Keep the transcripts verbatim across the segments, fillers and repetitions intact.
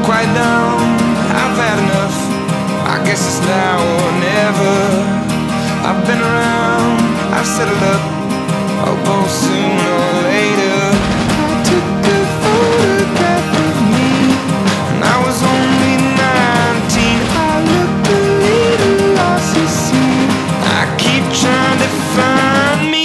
quiet down, I've had enough. I guess it's now or never. I've been around, I've settled up. I'll go sooner or later. I took a photograph of me, and I was only nineteen. I looked a little lost, you see. I keep trying to find me.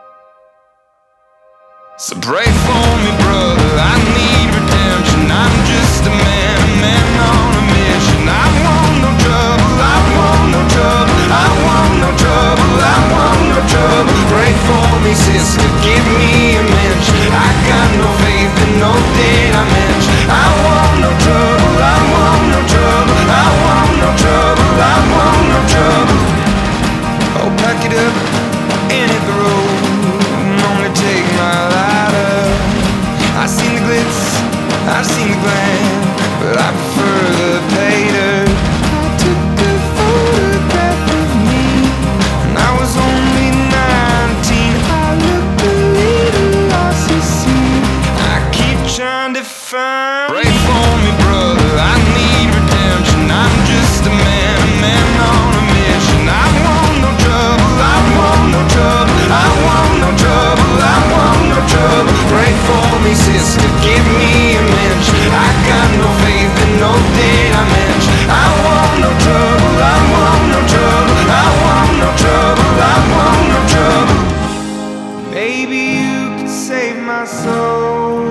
So pray for me, brother, I need redemption. I'm just a man, a man on a mission. I want no trouble, I want no trouble, I want no trouble, I want no trouble. Pray for me, sister, give me a mention. I got no faith in no dimension. I want no trouble, I want no trouble, I want no trouble, I want no trouble. Oh, pack it up and hit the road, and only take my lighter. I've seen the glitz, I've seen the glam, but I prefer the pater. I took a photograph of me, and I was only nineteen. I looked a little lost, you see. I keep trying to find. Pray for me, brother, I need redemption. I'm just a man, a man on a mission. I want no trouble, I want no trouble, I want no trouble, I want no trouble. Pray for me, sister, give me a mention. I got no faith in no dimension. I want no trouble, I want no trouble, I want no trouble, I want no trouble. Maybe you could save my soul.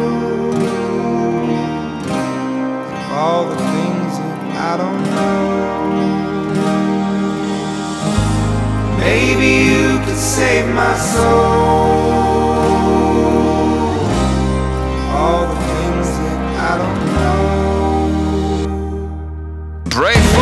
All the things that I don't know. Maybe you could save my soul. All the things that I don't know. Pray